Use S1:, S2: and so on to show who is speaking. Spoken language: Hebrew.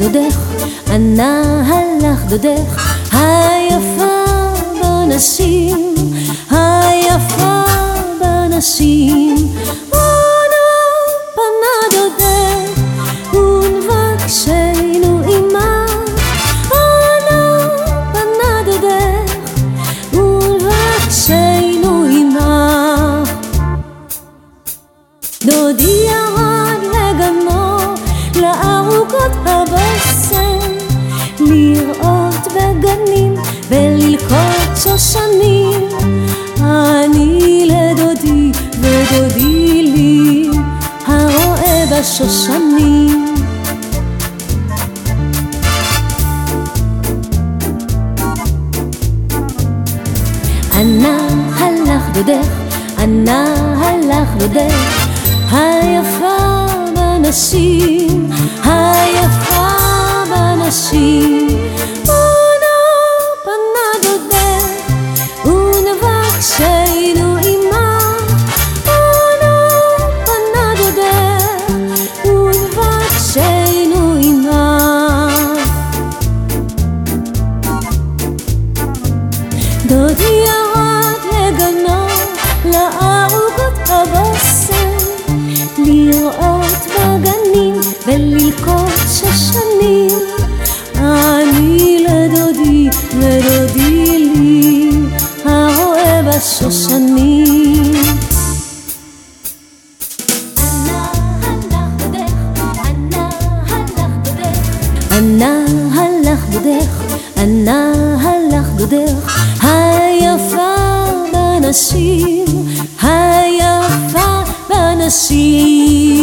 S1: דודך, ענה הלך דודך, היפה בנשים, היפה בנשים. ענה פנה דודך ונבקשנו עמה, ענה פנה דודך ונבקשנו עמה. דודי ירד לגנו לארוכות הבוסם, לראות בגנים וללקוט שושנים. אני לדודי ודודי לי, הרואה בשושנים. ענה הלך דודך, ענה הלך דודך, היפה בנשים, היפה בנשים. ענה פנה דודך ונבקשנו עמה, ענה פנה דודך ונבקשנו עמה. דודי ירד לגנו לארוכות הבוסם, לראות בגנים וללקוט שושנים. אני לדודי ודודי לי, הרואה בשושנים. ענה הלך דודך, ענה הלך דודך, היפה בנשים, היפה בנשים.